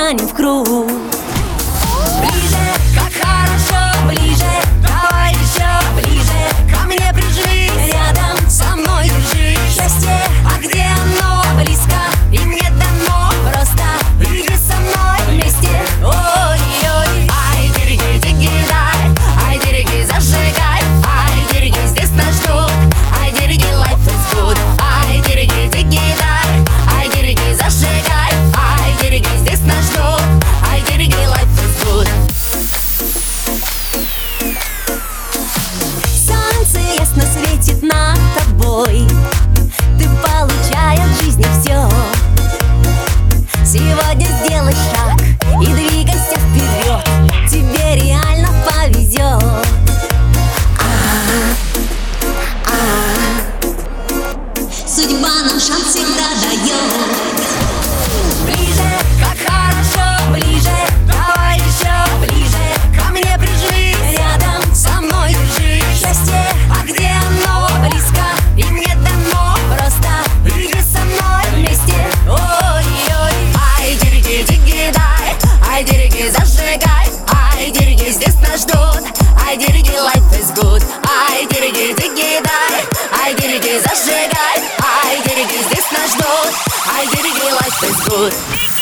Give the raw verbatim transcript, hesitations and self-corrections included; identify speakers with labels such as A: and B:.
A: встанем в круг.
B: Ближе, как хорошо, ближе, давай еще ближе. Ко мне прижмись,
A: Рядом
B: со мной держись.
A: счастье,
B: А где оно?
A: близко,
B: И мне дано,
A: просто
B: иди со мной
A: вместе.
B: Ой-ой, ай, дерги, диги, дай. Ай, дерги, зажигай. Ай, дерги, здесь нас ждут. Ай, дерги, life is good. Ай, дерги, диги, дай. Ай, дерги, зажигай. Ай, дерги, здесь нас ждут. Ай, дерги, life is good.
A: Солнце ясно светит над тобой. Ты получаешь в жизни все. Сегодня сделай шаг и двигайся вперед. Тебе реально повезет. Судьба нам шанс всегда дает.
B: Ближе, как хорошо, ближе, давай еще ближе. Ко мне прижмись,
A: Рядом
B: со мной держись.
A: счастье,
B: А где оно?
A: близко,
B: И мне дано,
A: просто
B: иди со мной.
A: вместе.
B: Ой-ой, ай, дерги, диги, дай. Ай, дерги, зажигай. Ай, дерги, здесь нас ждут. Ай, дерги, life is good. Ай, дерги, диги, дай. Ай, дерги, зажигай. Ай, дерги, здесь нас ждут. Ай, дерги, life is good.